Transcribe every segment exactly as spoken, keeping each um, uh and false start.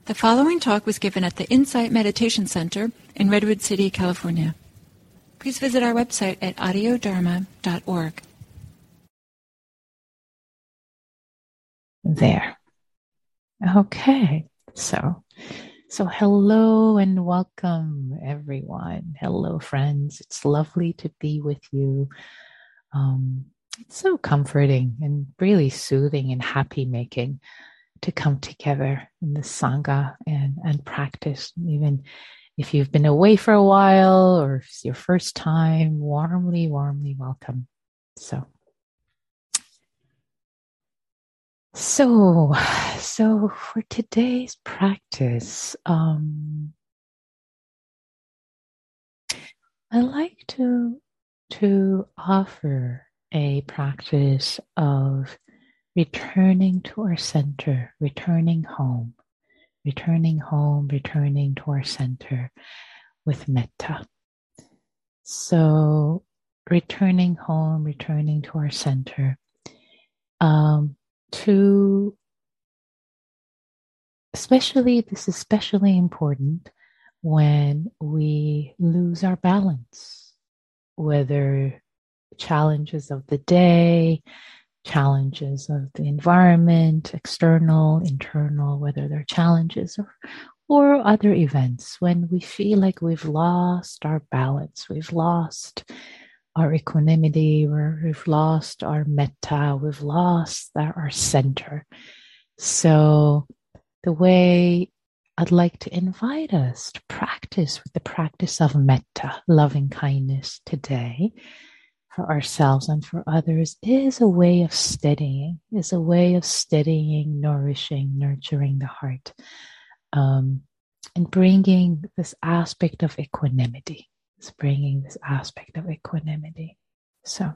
The following talk was given at the Insight Meditation Center in Redwood City, California. Please visit our website at audio dharma dot org. There. Okay. So, so hello and welcome, everyone. Hello, friends. It's lovely to be with you. Um, it's so comforting and really soothing and happy making to come together in the Sangha and, and practice. Even if you've been away for a while or if it's your first time, warmly, warmly welcome. So, so, so for today's practice, um, I like to, to offer a practice of returning to our center, returning home, returning home, returning to our center with metta. So returning home, returning to our center, um, to especially, this is especially important when we lose our balance, whether challenges of the day, challenges of the environment, external, internal, whether they're challenges or, or other events, when we feel like we've lost our balance, we've lost our equanimity, or we've lost our metta, we've lost our, our center. So the way I'd like to invite us to practice with the practice of metta, loving kindness today, for ourselves and for others, is a way of steadying, is a way of steadying, nourishing, nurturing the heart, um, and bringing this aspect of equanimity. It's bringing this aspect of equanimity. So,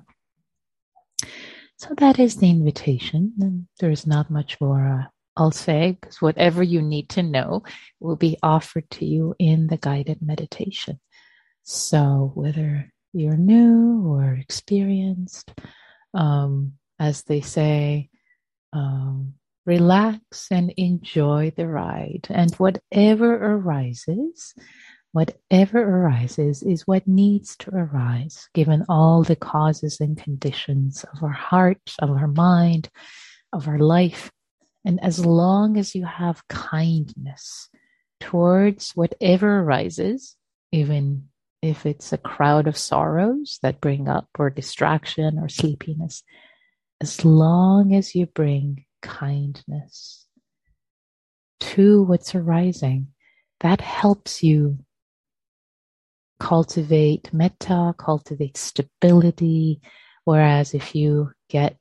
so that is the invitation. And there's not much more uh, I'll say, because whatever you need to know will be offered to you in the guided meditation. So whether you're new or experienced, um, as they say, um, relax and enjoy the ride. And whatever arises, whatever arises is what needs to arise, given all the causes and conditions of our heart, of our mind, of our life. And as long as you have kindness towards whatever arises, even if it's a crowd of sorrows that bring up or distraction or sleepiness, as long as you bring kindness to what's arising, that helps you cultivate metta, cultivate stability. Whereas if you get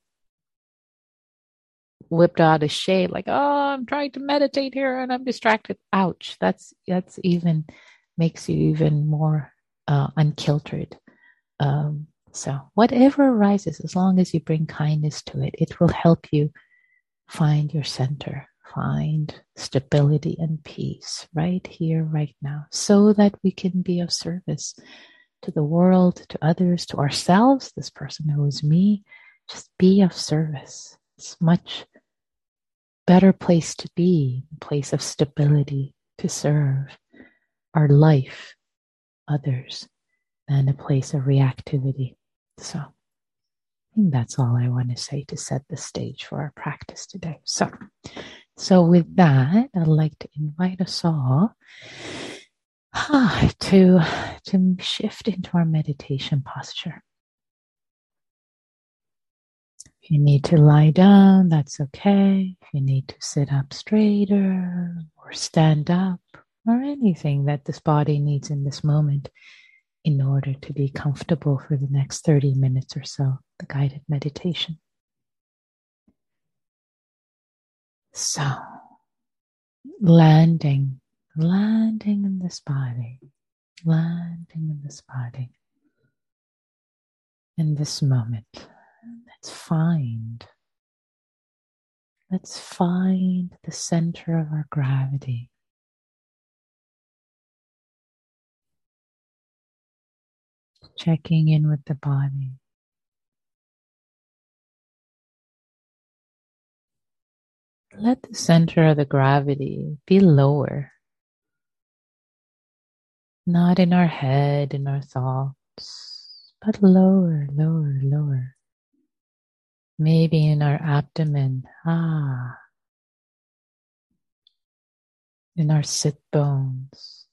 whipped out of shape, like, oh, I'm trying to meditate here and I'm distracted, ouch, that's that's even makes you even more uh, unkiltered. Um, so whatever arises, as long as you bring kindness to it, it will help you find your center, find stability and peace right here, right now, so that we can be of service to the world, to others, to ourselves, this person who is me. Just be of service. It's much better place to be, a place of stability to serve our life, others, than a place of reactivity. So I think that's all I want to say to set the stage for our practice today. So, so with that, I'd like to invite us all ah, to, to shift into our meditation posture. If you need to lie down, that's okay. If you need to sit up straighter or stand up or anything that this body needs in this moment in order to be comfortable for the next thirty minutes or so, the guided meditation. So, landing, landing in this body, landing in this body, in this moment. Let's find, let's find the center of our gravity. Checking in with the body. Let the center of the gravity be lower, not in our head, in our thoughts, but lower, lower, lower. Maybe in our abdomen, ah, in our sit bones.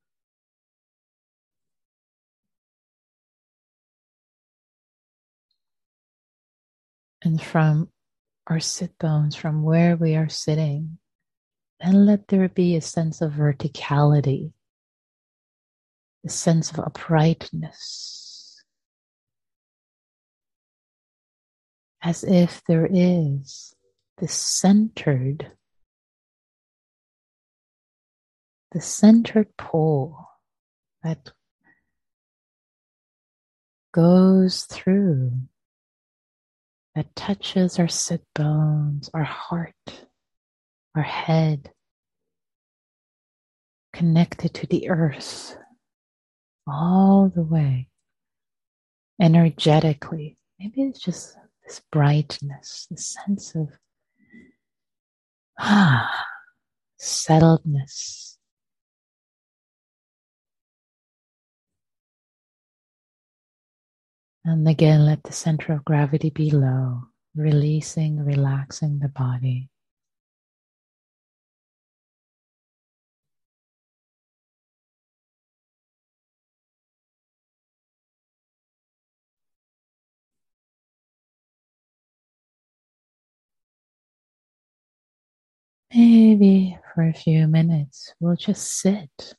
And from our sit bones, from where we are sitting, then let there be a sense of verticality, a sense of uprightness, as if there is this centered, the centered pole that goes through, that touches our sit bones, our heart, our head, connected to the earth all the way, energetically. Maybe it's just this brightness, this sense of ah, settledness. And again, let the center of gravity be low, releasing, relaxing the body. Maybe for a few minutes, we'll just sit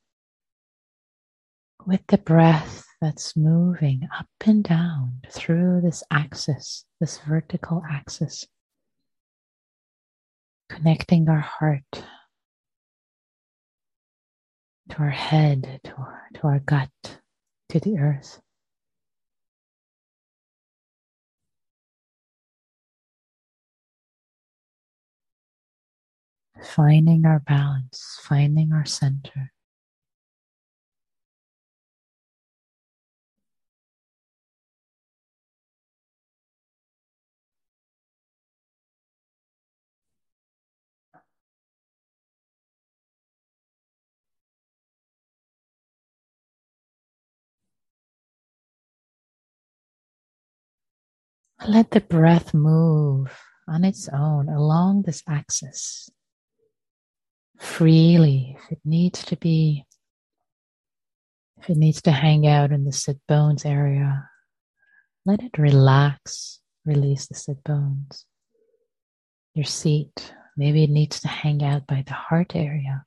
with the breath that's moving up and down through this axis, this vertical axis, connecting our heart to our head, to our, to our gut, to the earth. Finding our balance, finding our center. Let the breath move on its own along this axis freely. If it needs to be, if it needs to hang out in the sit bones area, let it relax, release the sit bones. Your seat, maybe it needs to hang out by the heart area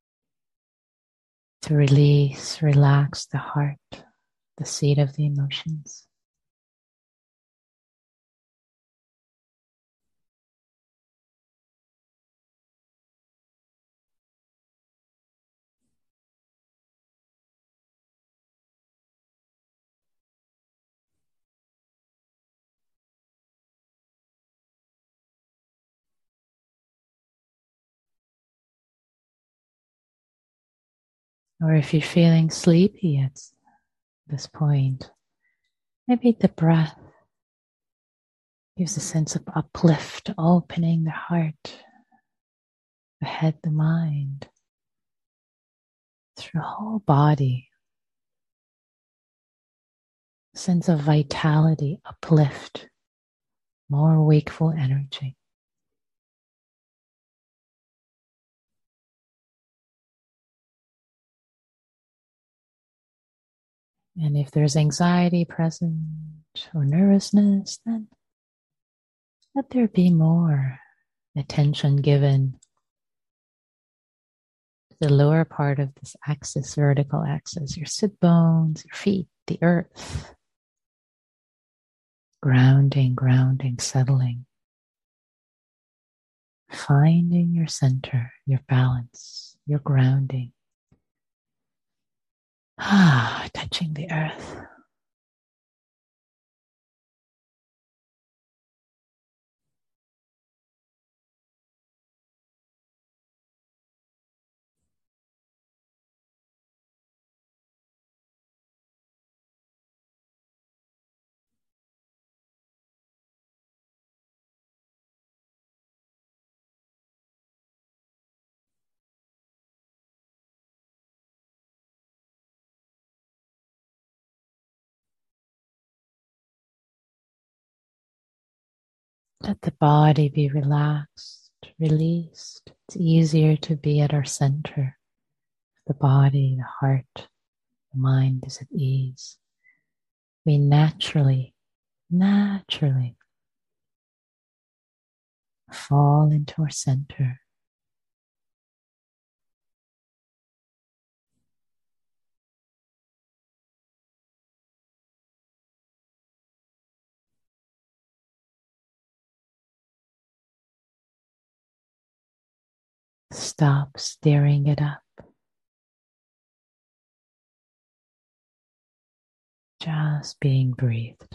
to release, relax the heart, the seat of the emotions. Or if you're feeling sleepy at this point, maybe the breath gives a sense of uplift, opening the heart, the head, the mind, through the whole body. Sense of vitality, uplift, more wakeful energy. And if there's anxiety present or nervousness, then let there be more attention given to the lower part of this axis, vertical axis, your sit bones, your feet, the earth. Grounding, grounding, settling. Finding your center, your balance, your grounding. Ah, touching the earth. Let the body be relaxed, released. It's easier to be at our center. The body, the heart, the mind is at ease. We naturally, naturally fall into our center. Stop staring it up. Just being breathed.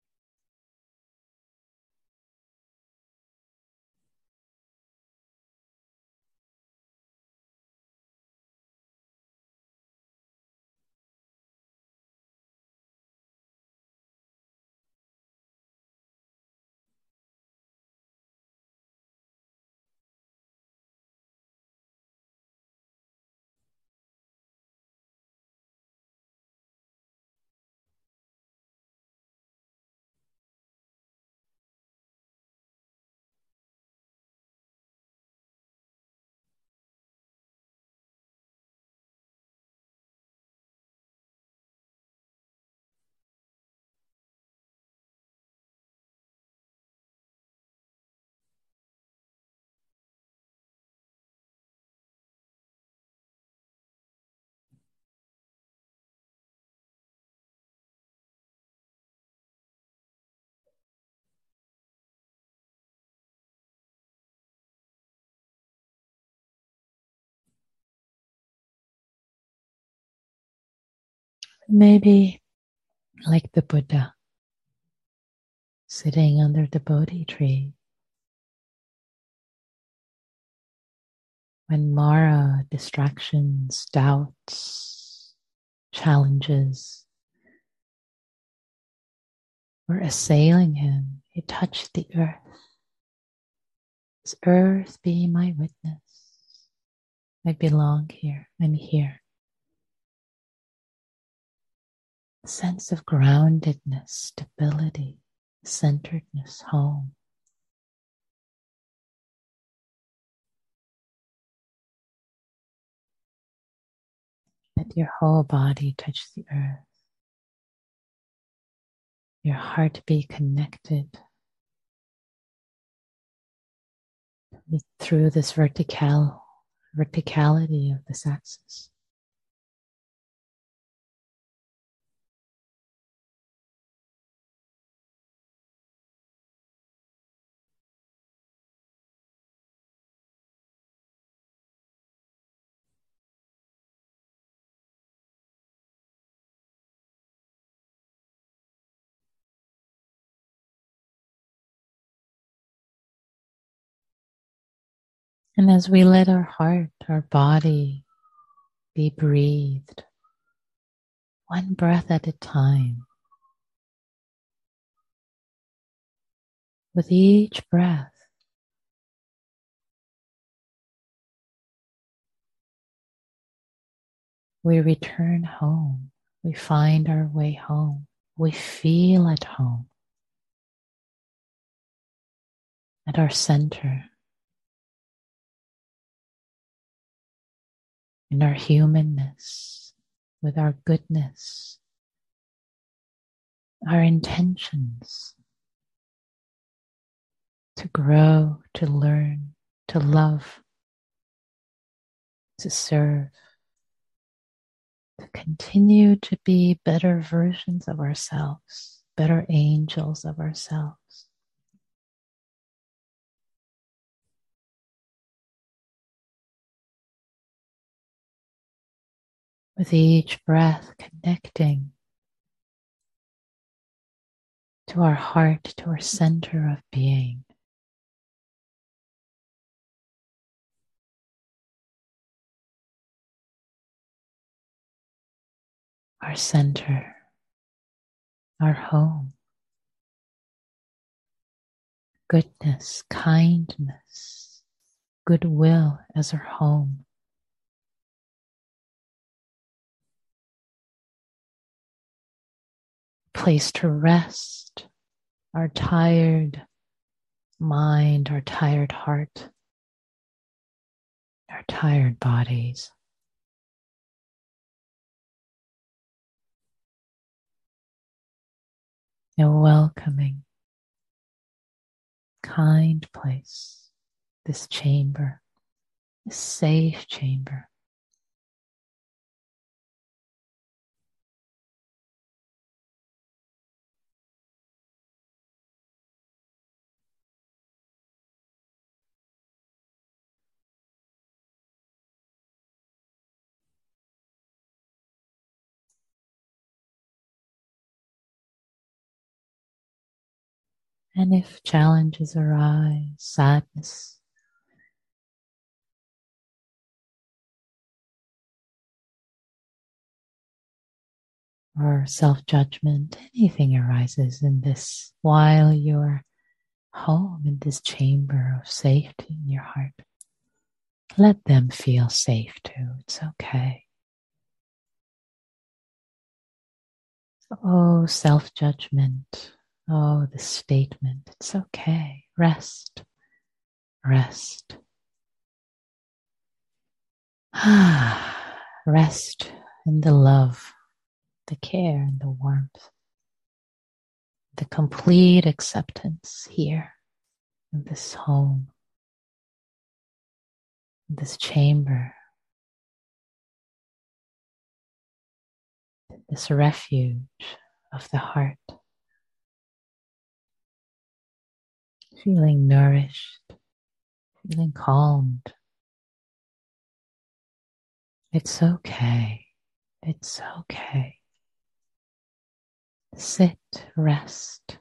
Maybe like the Buddha, sitting under the Bodhi tree. When Mara, distractions, doubts, challenges were assailing him, he touched the earth. This earth be my witness. I belong here. I'm here. A sense of groundedness, stability, centeredness, home. Let your whole body touch the earth. Your heart be connected through this vertical, verticality of this axis. And as we let our heart, our body be breathed, one breath at a time, with each breath, we return home. We find our way home. We feel at home, at our center, in our humanness, with our goodness, our intentions to grow, to learn, to love, to serve, to continue to be better versions of ourselves, better angels of ourselves. With each breath connecting to our heart, to our center of being. Our center, our home. Goodness, kindness, goodwill as our home. Place to rest our tired mind, our tired heart, our tired bodies. A welcoming, kind place, this chamber, this safe chamber. And if challenges arise, sadness, or self-judgment, anything arises in this while you're home in this chamber of safety in your heart, let them feel safe too. It's okay. Oh, self-judgment. Oh, the statement. It's okay. Rest. Rest. Rest in the love, the care, and the warmth, the complete acceptance here in this home, in this chamber, this refuge of the heart. Feeling nourished, feeling calmed. It's okay. It's okay. Sit, rest.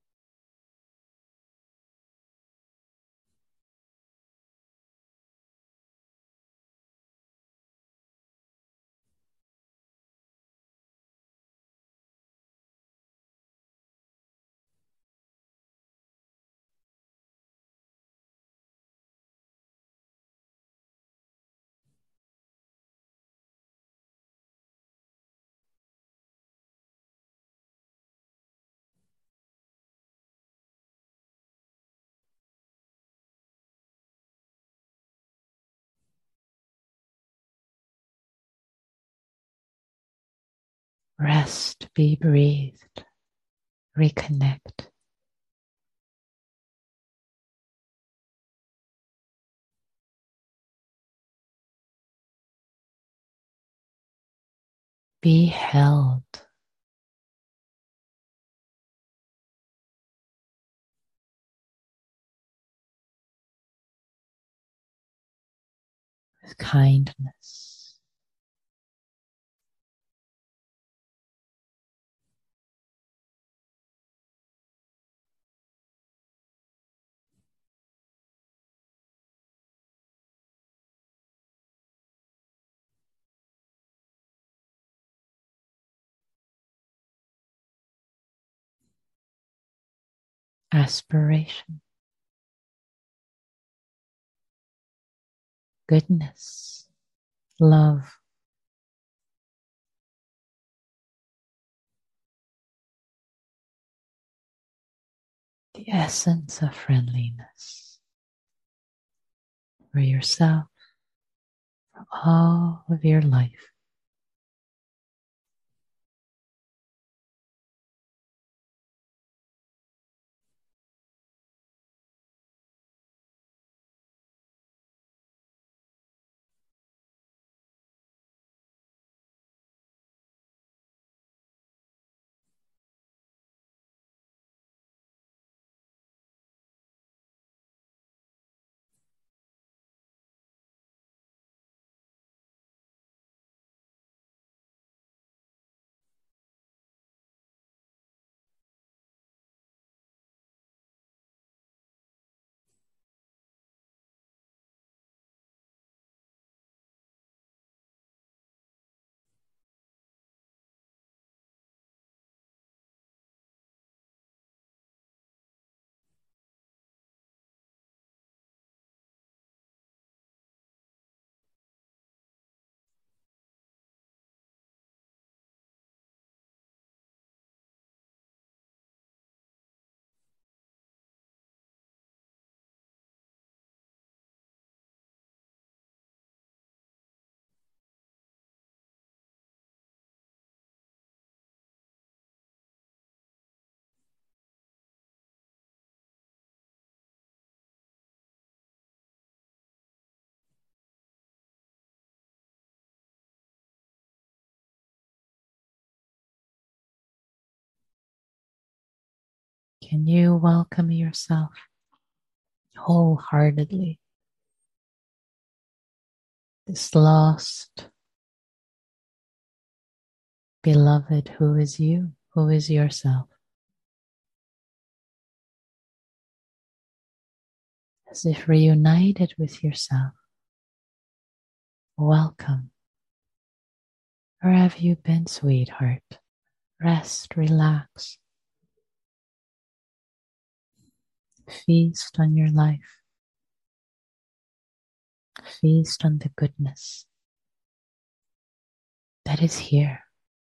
Rest, be breathed, reconnect. Be held. With kindness. Aspiration. Goodness. Love. The essence of friendliness for yourself, for all of your life. Can you welcome yourself wholeheartedly? This lost beloved who is you, who is yourself. As if reunited with yourself. Welcome. Where have you been, sweetheart? Rest, relax. Feast on your life. Feast on the goodness that is here.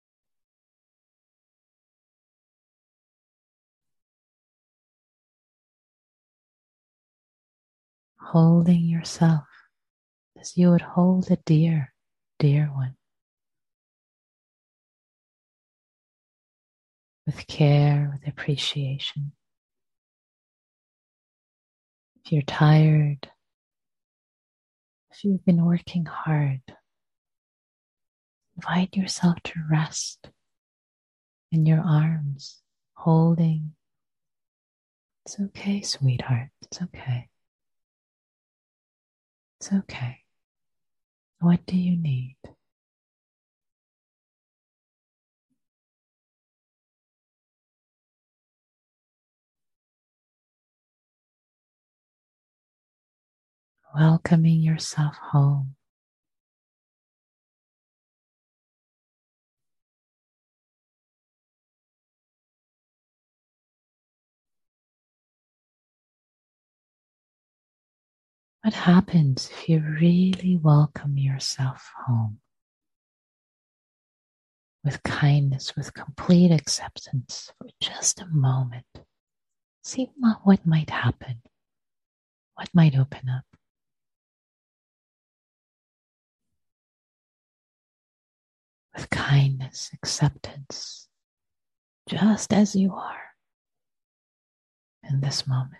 Holding yourself as you would hold a dear, dear one. With care, with appreciation. If you're tired, if you've been working hard, invite yourself to rest in your arms, holding. It's okay, sweetheart. It's okay. It's okay. What do you need? Welcoming yourself home. What happens if you really welcome yourself home with kindness, with complete acceptance for just a moment? See what might happen, what might open up. With kindness, acceptance, just as you are in this moment.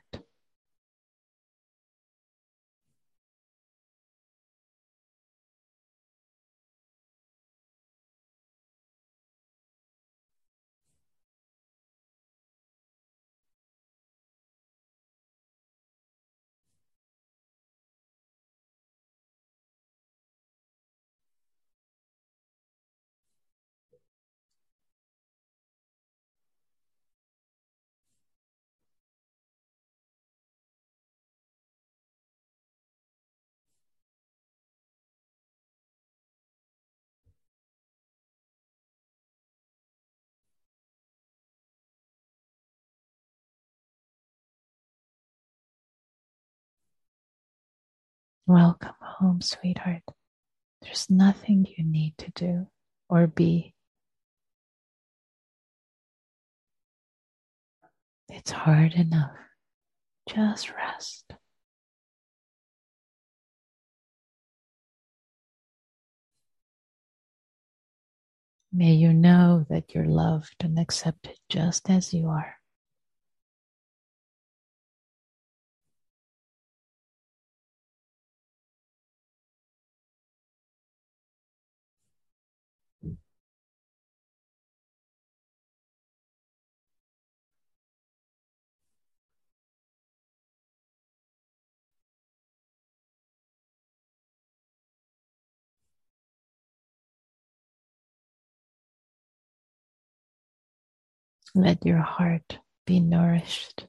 Welcome home, sweetheart. There's nothing you need to do or be. It's hard enough. Just rest. May you know that you're loved and accepted just as you are. Let your heart be nourished.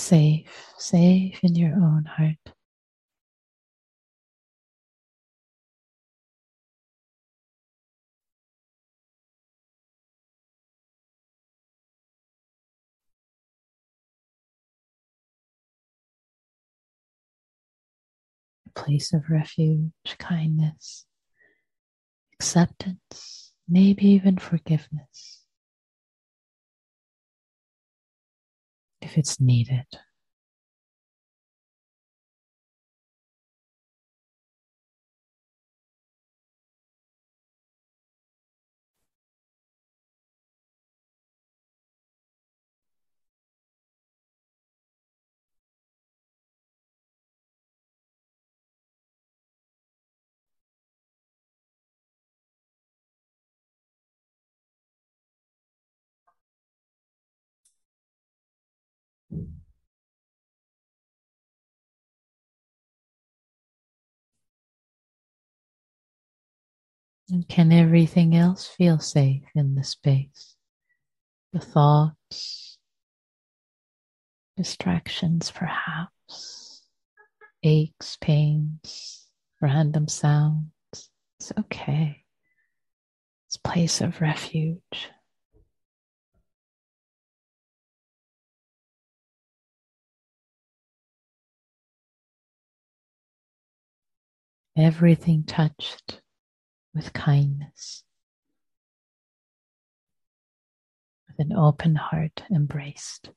safe, safe in your own heart. A place of refuge, kindness, acceptance, maybe even forgiveness, if it's needed. And can everything else feel safe in the space? The thoughts, distractions perhaps, aches, pains, random sounds. It's okay. It's a place of refuge. Everything touched with kindness, with an open heart embraced.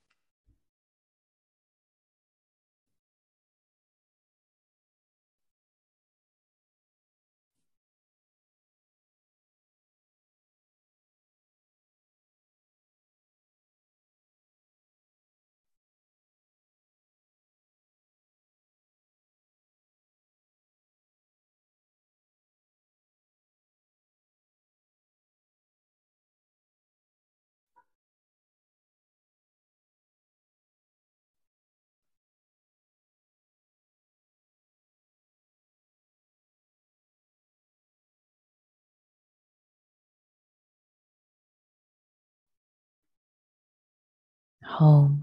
Home.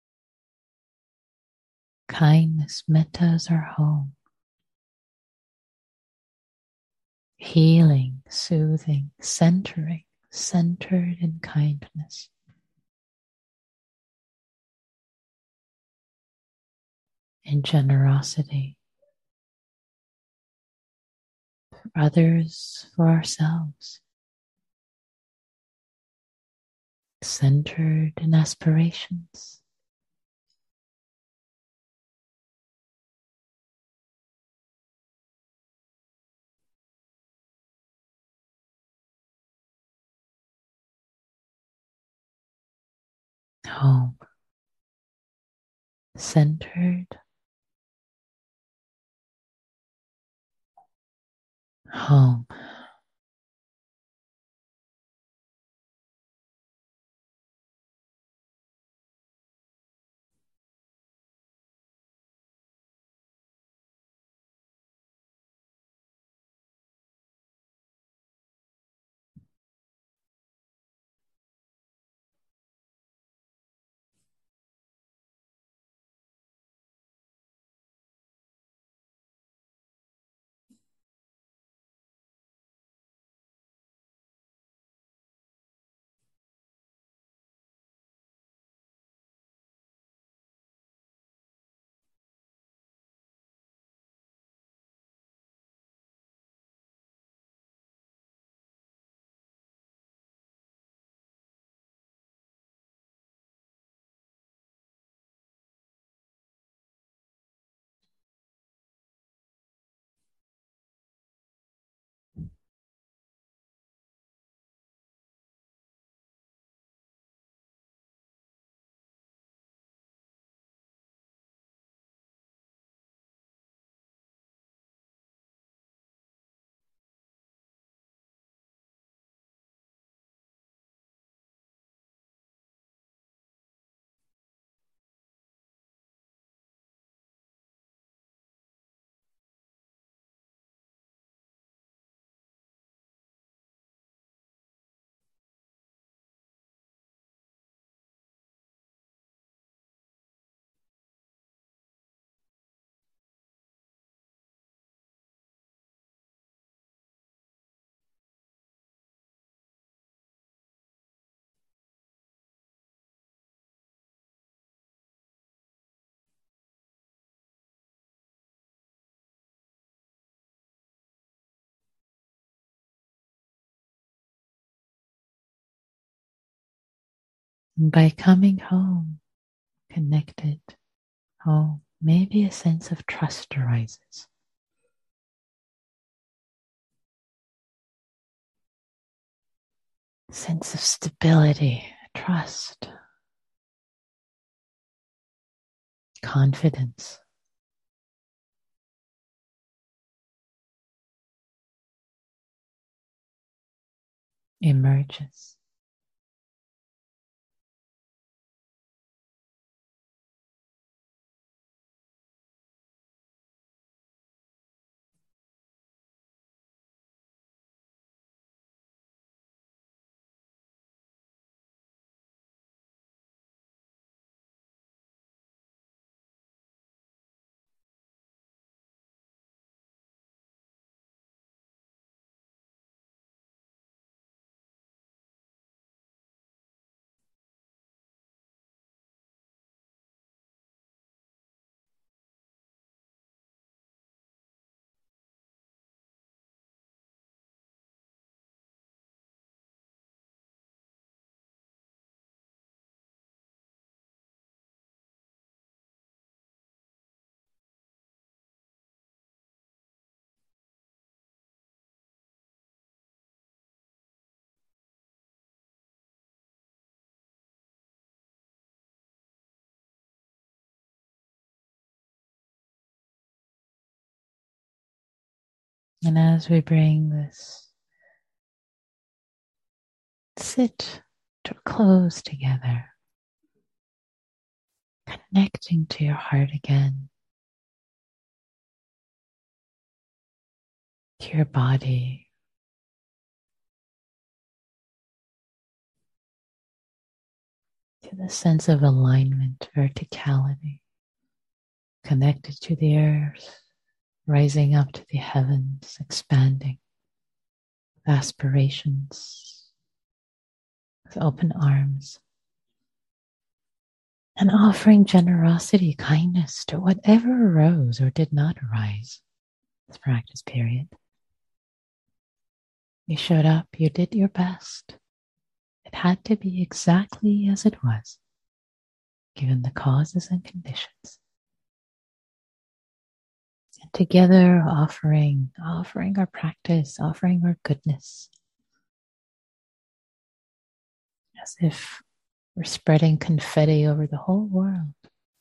Kindness, metta is our home. Healing, soothing, centering, centered in kindness. In generosity. For others, for ourselves. Centered in aspirations. Home. Centered. Home. And by coming home, connected home, maybe a sense of trust arises. Sense of stability, trust, confidence. Emerges. And as we bring this sit to close together, connecting to your heart again, to your body, to the sense of alignment, verticality, connected to the earth, rising up to the heavens, expanding with aspirations, with open arms, and offering generosity, kindness to whatever arose or did not arise this practice period. You showed up, you did your best. It had to be exactly as it was, given the causes and conditions. And together offering, offering our practice, offering our goodness, as if we're spreading confetti over the whole world.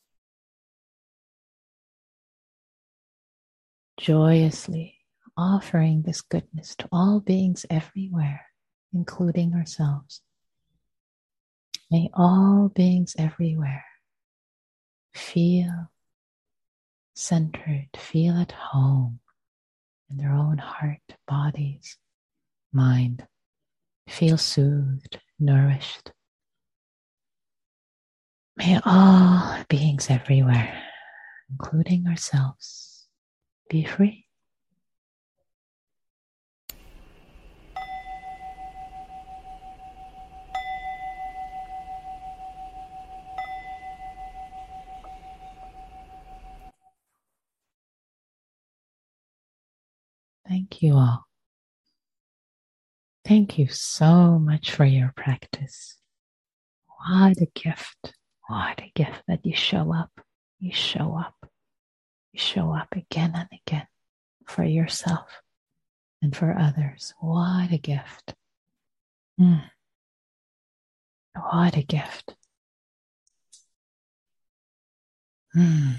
Joyously offering this goodness to all beings everywhere, including ourselves. May all beings everywhere feel centered, feel at home in their own heart, bodies, mind, feel soothed, nourished. May all beings everywhere, including ourselves, be free. Thank you all. Thank you so much for your practice. What a gift. What a gift that you show up. You show up. You show up again and again for yourself and for others. What a gift. Mm. What a gift. Mm.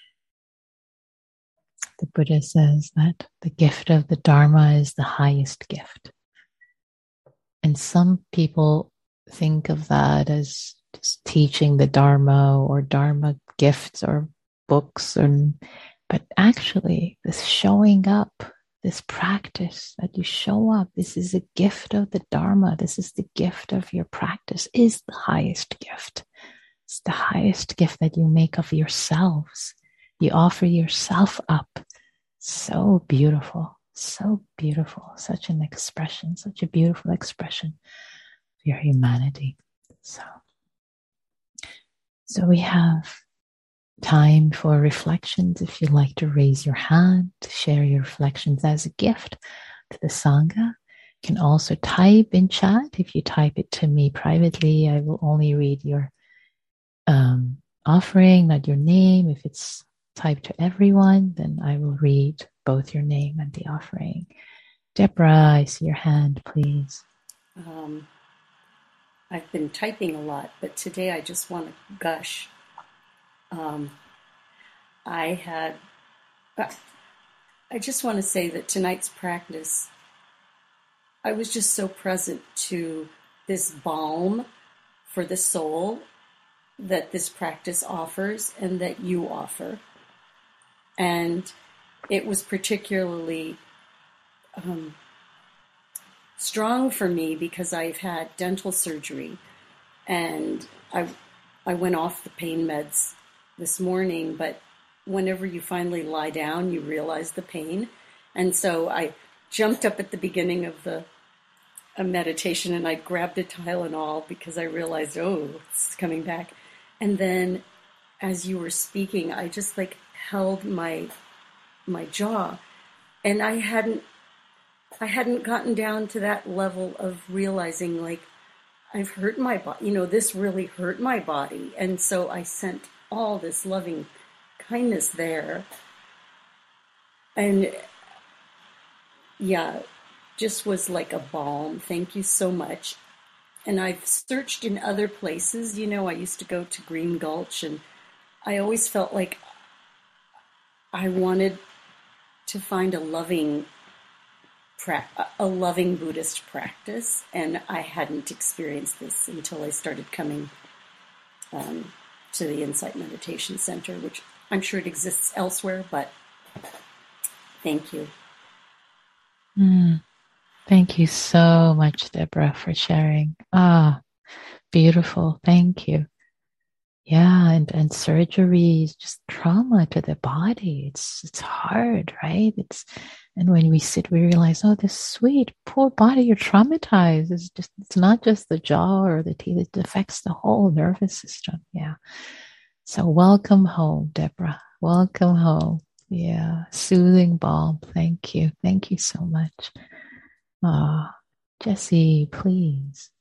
The Buddha says that the gift of the Dharma is the highest gift. And some people think of that as just teaching the Dharma or Dharma gifts or books. Or, but actually, this showing up, this practice that you show up, this is a gift of the Dharma. This is the gift of your practice, is the highest gift. It's the highest gift that you make of yourselves. You offer yourself up. So beautiful, so beautiful, such an expression, such a beautiful expression of your humanity. So, so we have time for reflections. If you'd like to raise your hand, to share your reflections as a gift to the Sangha, You can also type in chat. If you type it to me privately, I will only read your um, offering, not your name. If it's typed to everyone, then I will read both your name and the offering. Deborah, I see your hand, please. Um, I've been typing a lot, but today I just want to gush. Um, I had, I just want to say that tonight's practice, I was just so present to this balm for the soul that this practice offers and that you offer. And it was particularly um, strong for me because I've had dental surgery, and I I went off the pain meds this morning, but whenever you finally lie down, you realize the pain. And so I jumped up at the beginning of the a meditation and I grabbed a Tylenol because I realized, oh, it's coming back. And then as you were speaking, I just like held my my jaw, and I hadn't I hadn't gotten down to that level of realizing, like, I've hurt my body, you know, this really hurt my body. And so I sent all this loving kindness there. And yeah, just was like a balm. Thank you so much. And I've searched in other places. You know, I used to go to Green Gulch, and I always felt like I wanted to find a loving a loving Buddhist practice, and I hadn't experienced this until I started coming um, to the Insight Meditation Center, which I'm sure it exists elsewhere, but thank you. Mm. Thank you so much, Deborah, for sharing. Ah, beautiful. Thank you. Yeah, and, and surgery is just trauma to the body. It's it's hard, right? It's and when we sit, we realize, oh, this sweet, poor body, you're traumatized. It's just it's not just the jaw or the teeth, it affects the whole nervous system. Yeah. So welcome home, Deborah. Welcome home. Yeah. Soothing balm. Thank you. Thank you so much. Ah, Jesse, please.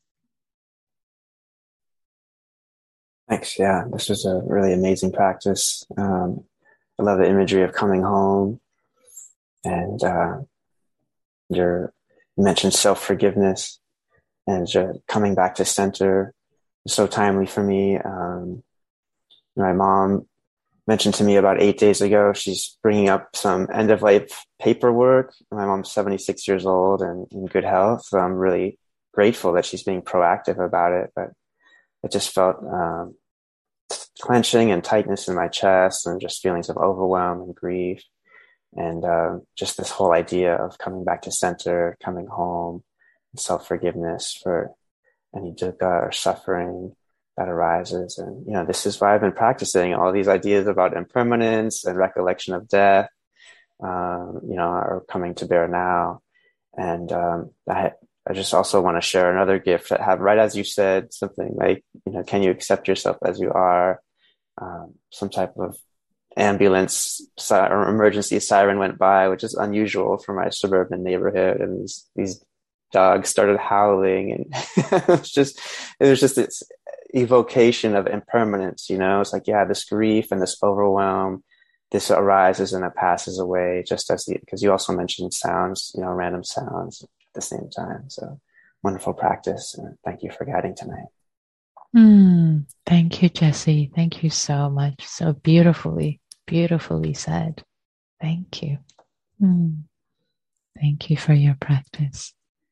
Thanks. Yeah, this was a really amazing practice. Um, I love the imagery of coming home, and uh, your you mentioned self-forgiveness and uh, coming back to center. It's so timely for me. Um, my mom mentioned to me about eight days ago, she's bringing up some end-of-life paperwork. My mom's seventy-six years old and in good health, so I'm really grateful that she's being proactive about it. But it just felt um, clenching and tightness in my chest and just feelings of overwhelm and grief. And uh, just this whole idea of coming back to center, coming home, and self-forgiveness for any dukkha or suffering that arises. And, you know, this is why I've been practicing all these ideas about impermanence and recollection of death, um, you know, are coming to bear now. And um, I I just also want to share another gift that have, right as you said, something like, you know, can you accept yourself as you are? Um, some type of ambulance or emergency siren went by, which is unusual for my suburban neighborhood. And these, these dogs started howling, and it was just, it was just this evocation of impermanence, you know, it's like, yeah, this grief and this overwhelm, this arises and it passes away, just as the, because you also mentioned sounds, you know, random sounds at the same time. So wonderful practice. And thank you for guiding tonight. Mm, thank you, Jesse. Thank you so much. So beautifully, beautifully said. Thank you. Mm, thank you for your practice.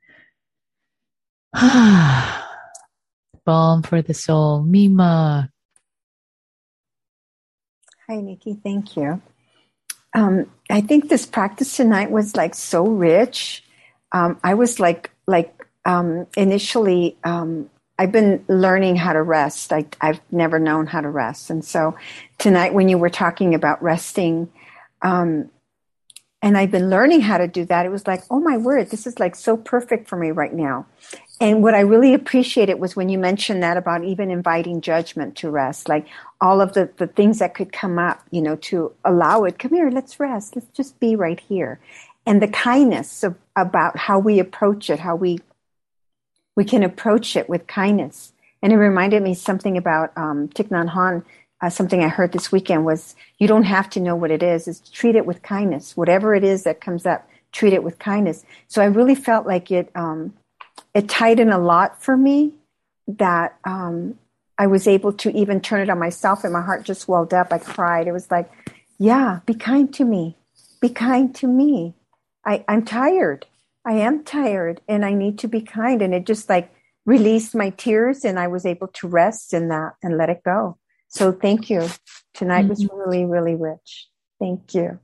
Balm for the soul. Mima. Hi, Nikki. Thank you. Um, I think this practice tonight was like so rich. Um, I was like, like um, initially, um, I've been learning how to rest. I, I've never known how to rest. And so tonight when you were talking about resting, um, and I've been learning how to do that, it was like, oh my word, this is like so perfect for me right now. And what I really appreciated was when you mentioned that about even inviting judgment to rest, like all of the, the things that could come up, you know, to allow it. Come here, let's rest. Let's just be right here. and the kindness of, about how we approach it, how we we can approach it with kindness. And it reminded me something about um, Thich Nhat Hanh. Uh, something I heard this weekend was, you don't have to know what it is. Is treat it with kindness. Whatever it is that comes up, treat it with kindness. So I really felt like it um, it tied in a lot for me, that um, I was able to even turn it on myself, and my heart just welled up. I cried. It was like, yeah, be kind to me. Be kind to me. I, I'm tired. I am tired, and I need to be kind. And it just like released my tears, and I was able to rest in that and let it go. So thank you. Tonight mm-hmm. was really, really rich. Thank you.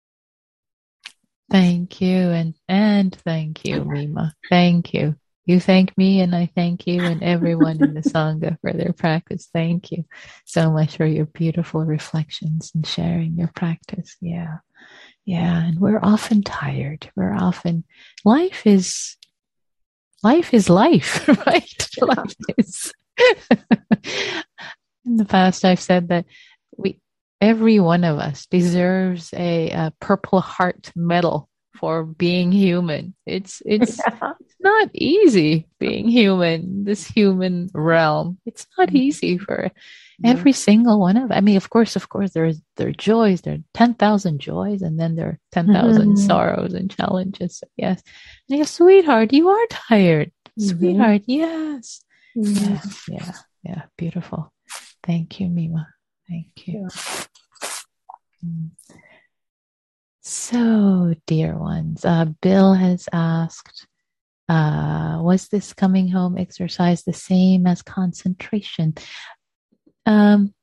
Thank you. And, and thank you, Mima. Thank you. You thank me, and I thank you and everyone in the Sangha for their practice. Thank you so much for your beautiful reflections and sharing your practice. Yeah. Yeah. And we're often tired. We're often, life is, life is life, right? Life is. In the past, I've said that we, every one of us deserves a, a Purple Heart medal for being human. It's, it's, yeah. it's not easy being human, this human realm. It's not easy for yeah. every single one of, I mean, of course, of course, there's, there are joys, there are ten thousand joys, and then there are ten thousand mm-hmm. sorrows and challenges. So yes. And I go, sweetheart, you are tired. Mm-hmm. Sweetheart, yes. Mm-hmm. Yeah, yeah, yeah. Beautiful. Thank you, Mima. Thank you. Mm. So, dear ones, uh, Bill has asked, uh, was this coming home exercise the same as concentration? Um,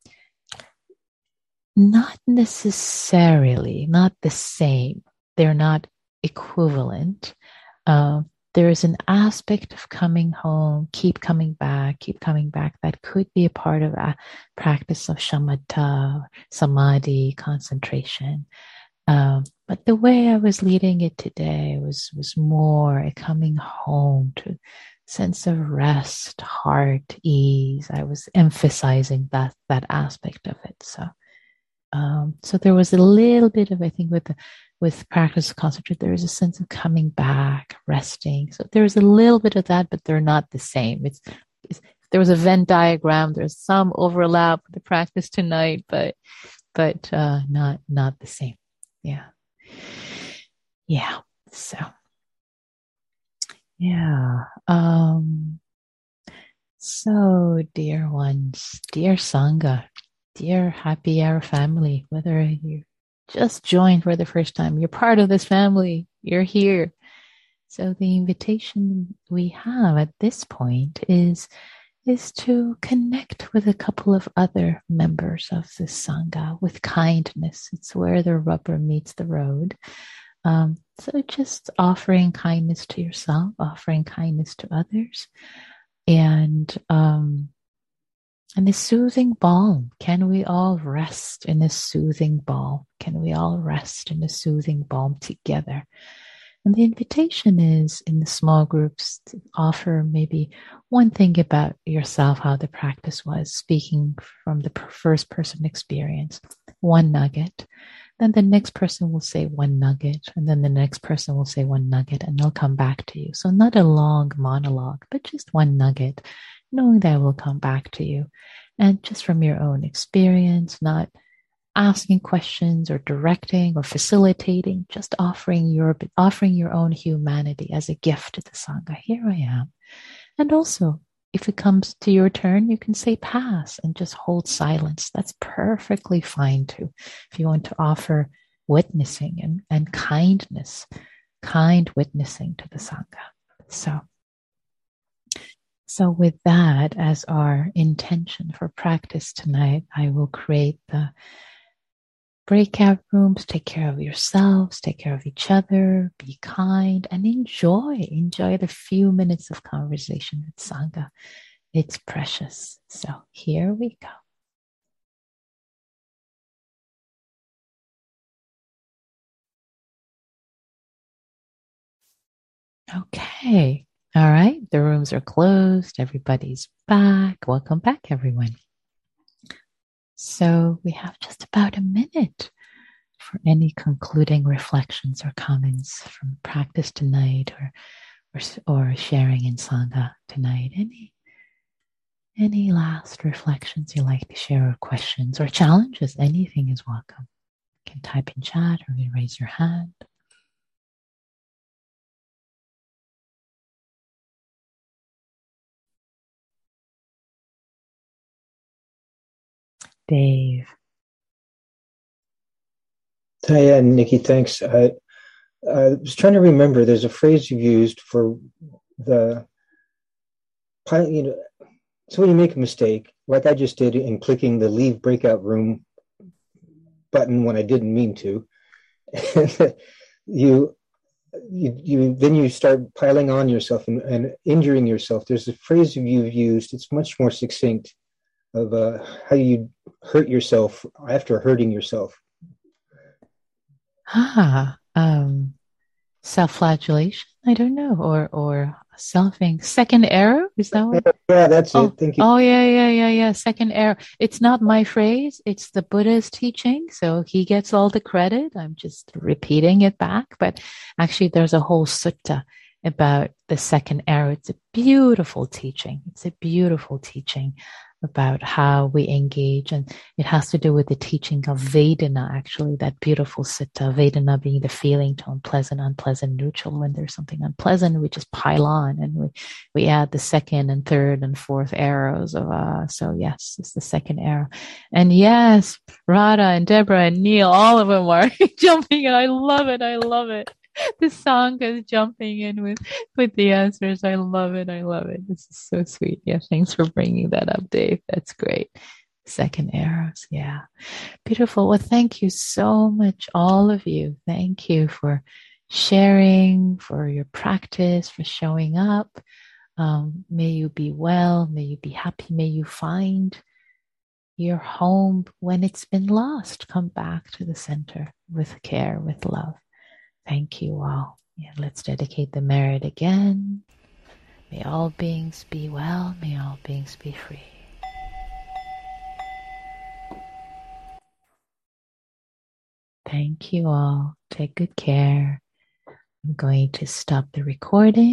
not necessarily, not the same. They're not equivalent. Uh, there is an aspect of coming home, keep coming back, keep coming back, that could be a part of a practice of shamatha, samadhi, concentration. Um, but the way I was leading it today was, was more a coming home to sense of rest, heart, ease. I was emphasizing that, that aspect of it. So, um, so there was a little bit of, I think with the, with practice of concentration, there is a sense of coming back, resting. So there's a little bit of that, but they're not the same. It's, it's if there was a Venn diagram, there's some overlap with the practice tonight, but, but, uh, not, not the same. Yeah. Yeah. So, yeah. Um, so dear ones, dear Sangha, dear Happy Hour family, whether you just joined for the first time, you're part of this family, you're here. So the invitation we have at this point is is to connect with a couple of other members of the Sangha with kindness. It's where the rubber meets the road. Um, so just offering kindness to yourself, offering kindness to others, and um, and a soothing balm. Can we all rest in a soothing balm? Can we all rest in a soothing balm together? And the invitation is in the small groups to offer maybe one thing about yourself, how the practice was, speaking from the first person experience, one nugget. Then the next person will say one nugget, and then the next person will say one nugget, and they'll come back to you. So not a long monologue, but just one nugget, knowing that it will come back to you. And just from your own experience, not asking questions or directing or facilitating, just offering your offering your own humanity as a gift to the Sangha. Here I am. And also, if it comes to your turn, you can say pass and just hold silence. That's perfectly fine too. If you want to offer witnessing and, and kindness, kind witnessing to the Sangha. So, so with that as our intention for practice tonight, I will create the breakout rooms. Take care of yourselves, take care of each other, be kind, and enjoy. Enjoy the few minutes of conversation with Sangha. It's precious. So here we go. Okay. All right. The rooms are closed. Everybody's back. Welcome back, everyone. So we have just about a minute for any concluding reflections or comments from practice tonight, or or, or sharing in Sangha tonight. Any any last reflections you like to share, or questions or challenges? Anything is welcome. You can type in chat or you raise your hand. Dave. Hi, uh, Nikki, thanks. Uh, I was trying to remember, there's a phrase you've used for the, you know, so when you make a mistake, like I just did in clicking the leave breakout room button when I didn't mean to, you, you, you, then you start piling on yourself and, and injuring yourself. There's a phrase you've used, it's much more succinct, of uh, how you hurt yourself after hurting yourself. Ah, um, self-flagellation? I don't know. Or or selfing. Second arrow? Is that what? Yeah, that's Oh, it. Thank you. oh yeah, yeah, yeah, yeah. Second arrow. It's not my phrase. It's the Buddha's teaching. So he gets all the credit. I'm just repeating it back. But actually, there's a whole sutta about the second arrow. It's a beautiful teaching. It's a beautiful teaching about how we engage, and it has to do with the teaching of Vedana, actually, that beautiful sutta, Vedana being the feeling to unpleasant, unpleasant, neutral. When there's something unpleasant, we just pile on and we, we add the second and third and fourth arrows of, uh, so yes, it's the second arrow. And yes, Radha and Deborah and Neil, all of them are jumping in. I love it. I love it. The song is jumping in with, with the answers. I love it. I love it. This is so sweet. Yeah. Thanks for bringing that up, Dave. That's great. Second arrows. Yeah. Beautiful. Well, thank you so much, all of you. Thank you for sharing, for your practice, for showing up. Um, may you be well. May you be happy. May you find your home when it's been lost. Come back to the center with care, with love. Thank you all. Yeah, let's dedicate the merit again. May all beings be well. May all beings be free. Thank you all. Take good care. I'm going to stop the recording.